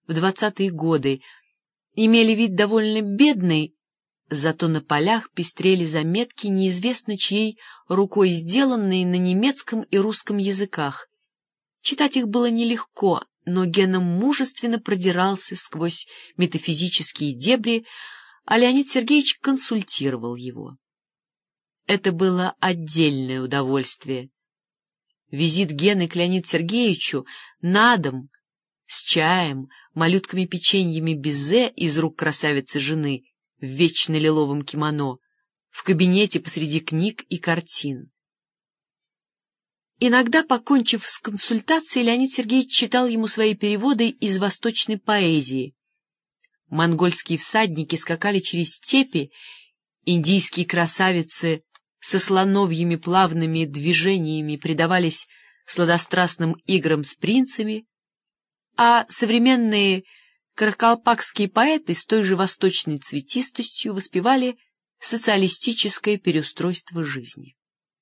в 20-е годы имели вид довольно бедный, зато на полях пестрели заметки, неизвестно чьей рукой сделанные, на немецком и русском языках. Читать их было нелегко, но Гена мужественно продирался сквозь метафизические дебри, а Леонид Сергеевич консультировал его. Это было отдельное удовольствие. Визит Гены к Леониду Сергеевичу на дом с чаем, малютками-печеньями безе из рук красавицы жены в вечно лиловом кимоно, в кабинете посреди книг и картин. Иногда, покончив с консультацией, Леонид Сергеевич читал ему свои переводы из восточной поэзии. Монгольские всадники скакали через степи, индийские красавицы со слоновьими плавными движениями предавались сладострастным играм с принцами, а современные каракалпакские поэты с той же восточной цветистостью воспевали социалистическое переустройство жизни.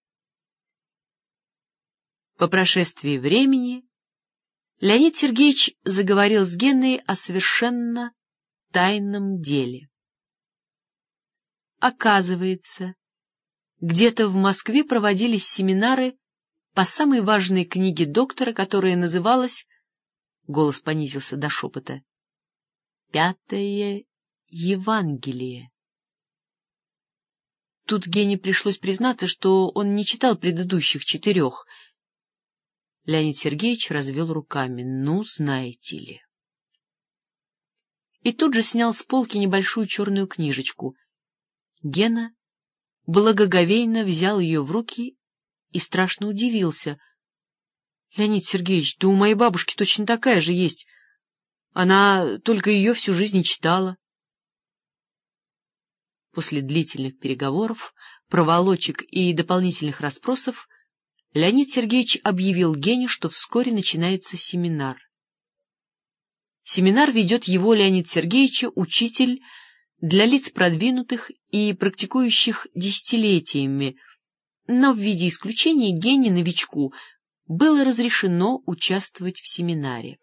По прошествии времени Леонид Сергеевич заговорил с Геной о совершенно тайном деле. Оказывается, где-то в Москве проводились семинары по самой важной книге доктора, которая называлась, голос понизился до шепота, «Пятое Евангелие». Тут Гене пришлось признаться, что он не читал предыдущих 4. Леонид Сергеевич развел руками. «Ну, знаете ли». И тут же снял с полки небольшую черную книжечку. Гена благоговейно взял ее в руки и страшно удивился. — Леонид Сергеевич, да у моей бабушки точно такая же есть. Она только ее всю жизнь читала. После длительных переговоров, проволочек и дополнительных расспросов Леонид Сергеевич объявил Гене, что вскоре начинается семинар. Семинар ведет его, Леонид Сергеевича, учитель для лиц продвинутых и практикующих десятилетиями, но в виде исключения Гене, новичку, было разрешено участвовать в семинаре.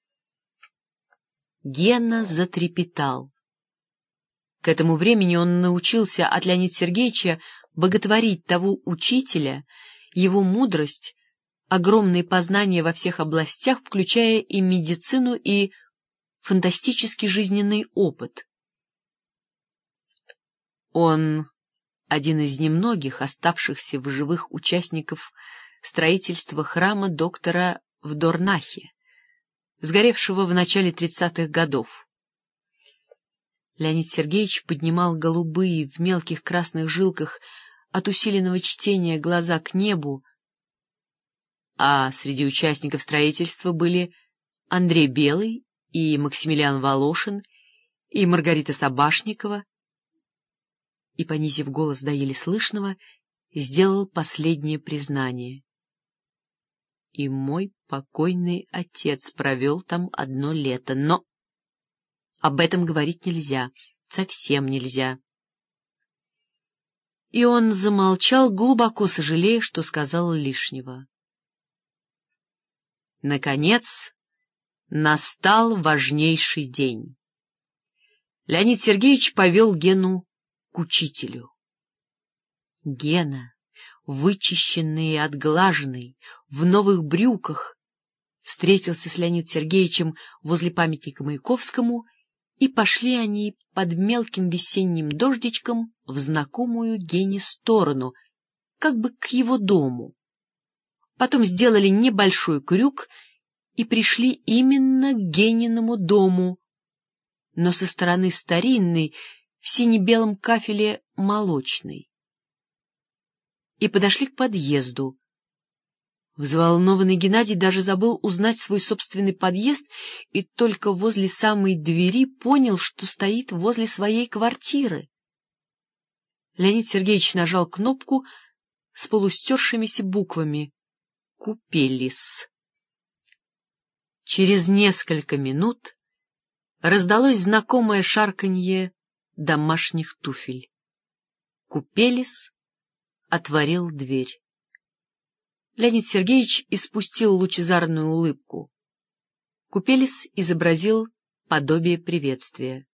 Гена затрепетал. К этому времени он научился от Леонида Сергеевича боготворить того учителя, его мудрость, огромные познания во всех областях, включая и медицину, и фантастический жизненный опыт. Он один из немногих оставшихся в живых участников строительства храма доктора в Дорнахе, сгоревшего в начале 30-х годов. Леонид Сергеевич поднимал голубые в мелких красных жилках от усиленного чтения глаза к небу, а среди участников строительства были Андрей Белый и Максимилиан Волошин и Маргарита Собашникова, и, понизив голос до еле слышного, сделал последнее признание. И мой покойный отец провел там 1 лето, но об этом говорить нельзя, совсем нельзя. И он замолчал, глубоко сожалея, что сказал лишнего. Наконец, настал важнейший день. Леонид Сергеевич повел Гену к учителю. Гена, вычищенный и отглаженный, в новых брюках, встретился с Леонидом Сергеевичем возле памятника Маяковскому, и пошли они под мелким весенним дождичком в знакомую Гене сторону, как бы к его дому. Потом сделали небольшой крюк и пришли именно к Гениному дому, но со стороны старинной, в сине-белом кафеле молочной. И подошли к подъезду. Взволнованный Геннадий даже забыл узнать свой собственный подъезд и только возле самой двери понял, что стоит возле своей квартиры. Леонид Сергеевич нажал кнопку с полустершимися буквами «Купелис». Через несколько минут раздалось знакомое шарканье домашних туфель. Купелис отворил дверь. Леонид Сергеевич испустил лучезарную улыбку. Купелис изобразил подобие приветствия.